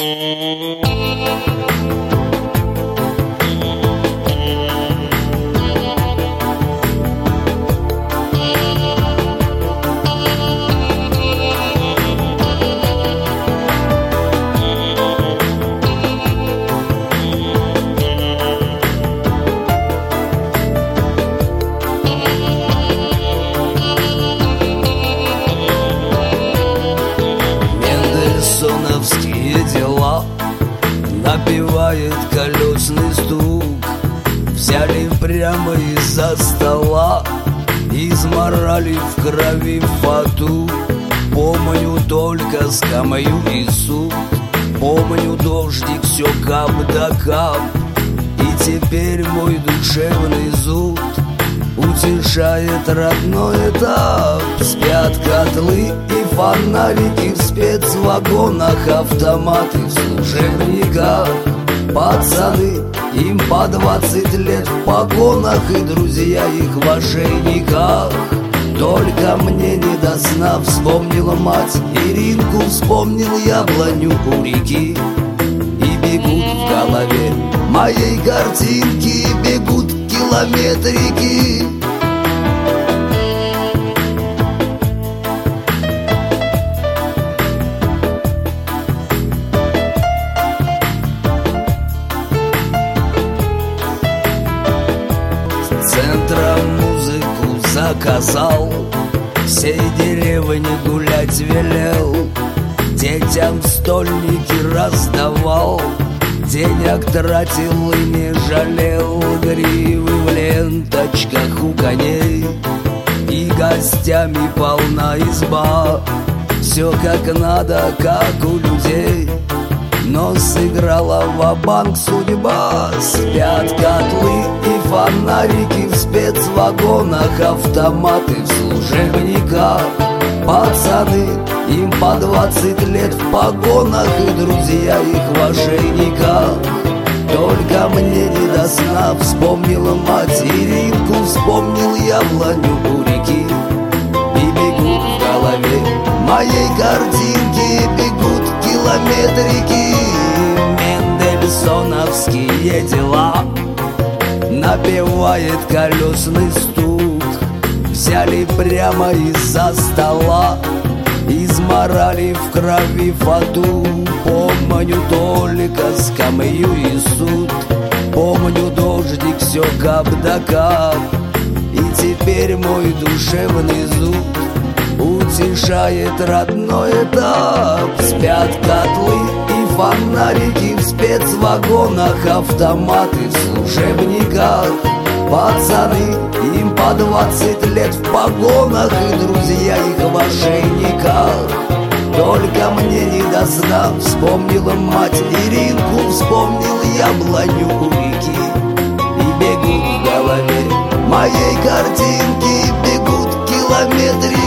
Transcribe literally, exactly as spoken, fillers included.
Дела напевает колесный стук. Взяли прямо из-за стола, изморали в крови фату. Помню только скамью и суд, помню дождик, все кап да кап. И теперь мой душевный зуд утешает родной этап. Спят котлы и фонарики в спецвагонах, автоматы в служебниках. Пацаны, им по двадцать лет в погонах, и друзья их в ошейниках. Только мне не до сна вспомнила мать Иринку, вспомнил яблоню у реки. И бегут в голове моей картинки, бегут километрики. Центром музыку заказал, всей деревне гулять велел. Детям стольники раздавал, денег тратил и не жалел. Гривы в ленточках у коней, и гостями полна изба. Все как надо, как у людей, но сыграла ва-банк судьба. Спят котлы и фонарики в спецвагонах, автоматы в служебниках. Пацаны, им по двадцать лет в погонах, и друзья их в ошейниках. Только мне не до сна вспомнила мать Иринку, вспомнил яблоню у реки. И бегут в голове моей картинки, бегут километрики. Мендельсоновские дела напевает колесный стук. Взяли прямо из-за стола, изморали в крови фату. Помню только скамью и суд, помню дождик, все кап да кап. И теперь мой душевный зуд утешает родной этап. Спят котлы и фонарики в спецвагонах, автоматы в служебниках. Пацаны, им по двадцать лет в погонах, и друзья их в ошейниках. Только мне не до сна вспомнила мать Иринку, вспомнил яблоню у реки. И бегут в голове моей картинки, бегут километры